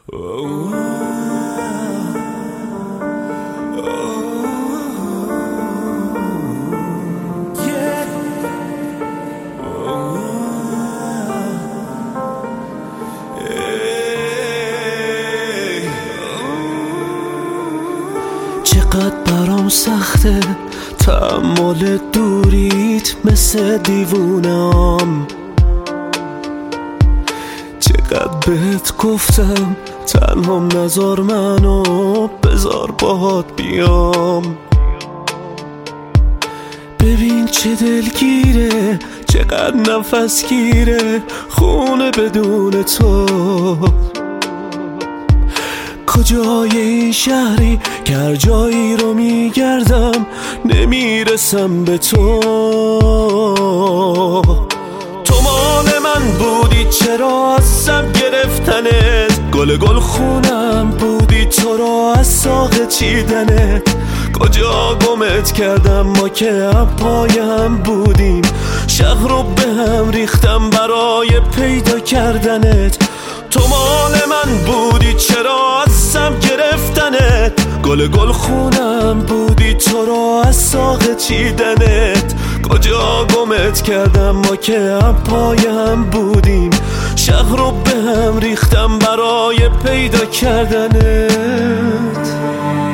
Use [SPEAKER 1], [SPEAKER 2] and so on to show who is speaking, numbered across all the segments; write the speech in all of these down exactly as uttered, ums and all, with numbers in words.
[SPEAKER 1] چقدر برام سخته تحمل دوریت، مثل دیوونم. چقدر بهت گفتم تنهام نذار منو، بذار باهات بیام. ببین چه دلگیره، چقدر نفس گیره خونه بدون تو. کجای این شهری که هر جایی رو میگردم نمیرسم به تو. تو مال من بودی چرا ازم گرفتنت، گل گل خونم بودی تو رو از ساق چیدنت. کجا گمت کردم ما که هم پای هم بودیم، شهر رو به هم ریختم برای پیدا کردنت. تو مال من بودی چرا ازم گرفتنت، گل گل خونم بودی تو رو از ساق چیدنت. کجا گمت کردم ما که هم پای هم بودیم، شهر رو به هم ریختم برای پیدا کردنت.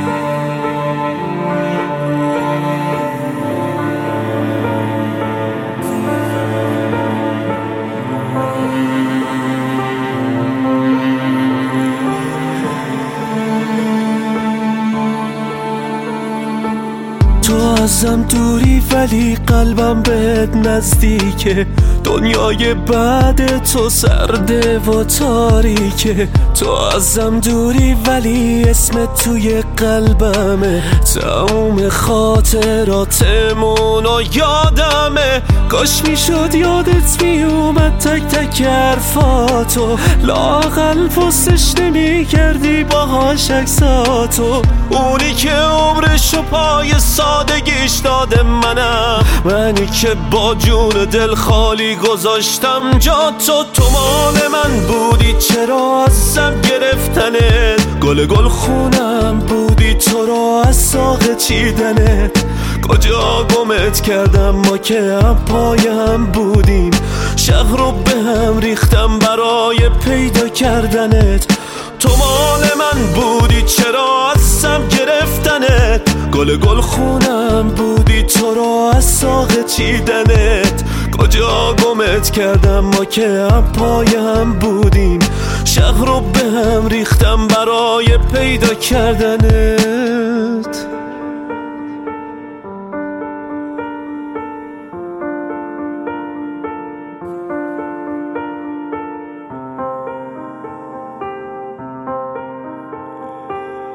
[SPEAKER 1] تو ازم دوری ولی قلبم بهت نزدیکه، دنیای بعد تو سرده و تاریکه. تو ازم دوری ولی اسمت توی قلبمه، تموم خاطراتمون و یادمه. کاش میشد یادت میومد تک تک حرفاتو، لااقل پستش نمی کردی باهاش عکساتو. اونی که عمرشو پای سادگیش داده منم، منی که با جون دل خالی گذاشتم جا تو. تو مال من بودی چرا ازم گرفتنت، گل گل خونم بودی تو رو از ساق چیدنت. کجا گمت کردم ما که هم پای هم بودیم، شهر رو به هم ریختم برای پیدا کردنت. تو مال من بودی چرا ازم گرفتنت، گل گل خونم بودی تو رو از ساق چیدنت. کجا گمت کردم ما که هم پای هم بودیم، شهر رو به هم ریختم برای پیدا کردنت.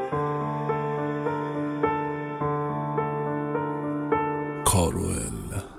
[SPEAKER 2] کاروئل.